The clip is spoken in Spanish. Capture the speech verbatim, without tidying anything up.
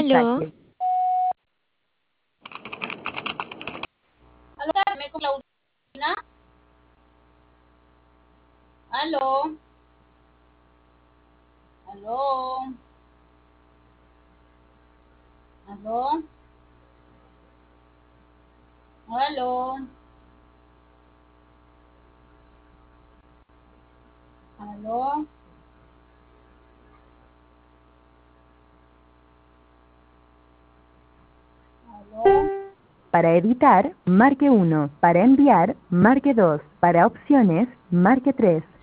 Aló, mensaje. Aló, Carmen, con Claudina. Aló, aló, aló, aló, aló. Aló. Para editar, marque uno. Para enviar, marque dos. Para opciones, marque tres.